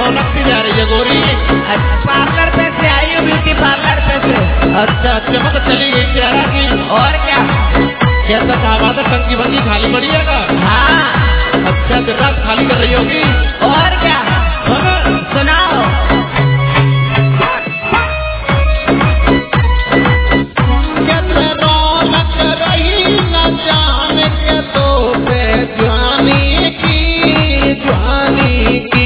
रौनक सी जा रही है गोरी। पार्लर पे से आई हूँ, ब्यूटी पार्लर पे से। अच्छा चमक चली गई चेहरा की। और क्या कैसा क्या बात है, टंकी बंकी खाली पड़ी है का? हाँ। अच्छा दिन रात खाली कर रही होगी। और क्या सुनाओ। कैसे रौनक रही न जाने के तो पे जवानी की, जवानी की।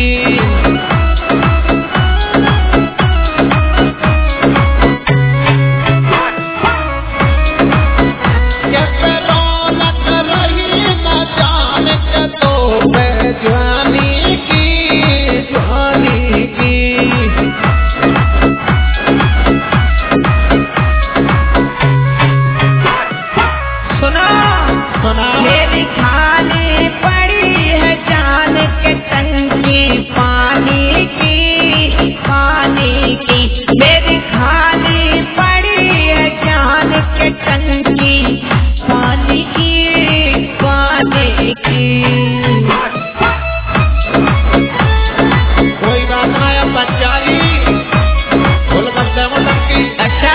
कैसे रौनक रही न जाने के तो पे जवानी की, जवानी की। मेरी खाली पड़ी है जान के टंकी पानी की, पानी की। मेरी खाली पड़ी है जान के टंकी पानी की, पानी की। कोई बात ना है पंजाबी बोल बच्चा की। अच्छा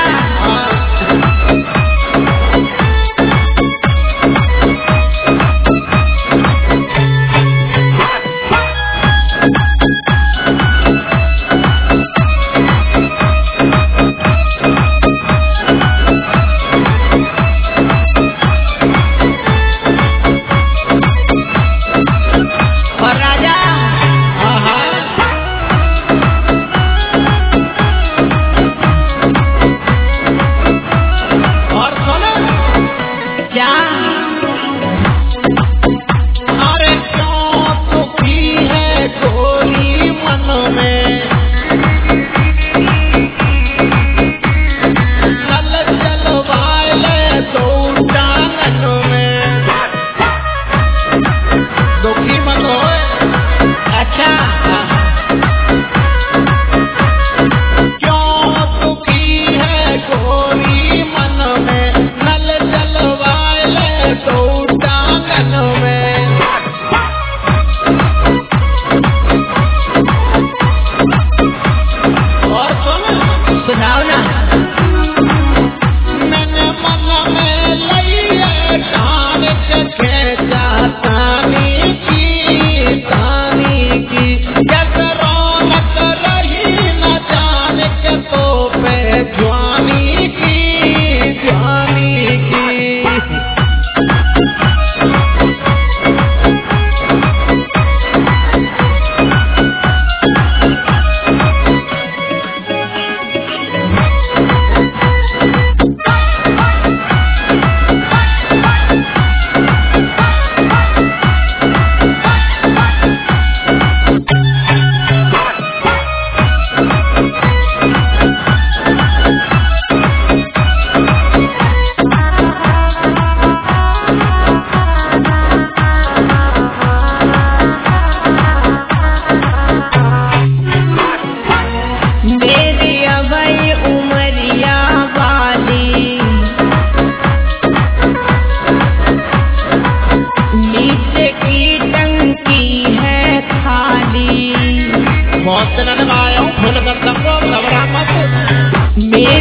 बहुत दिन आया हूँ फुल कर सबको घबरा मत। मेरी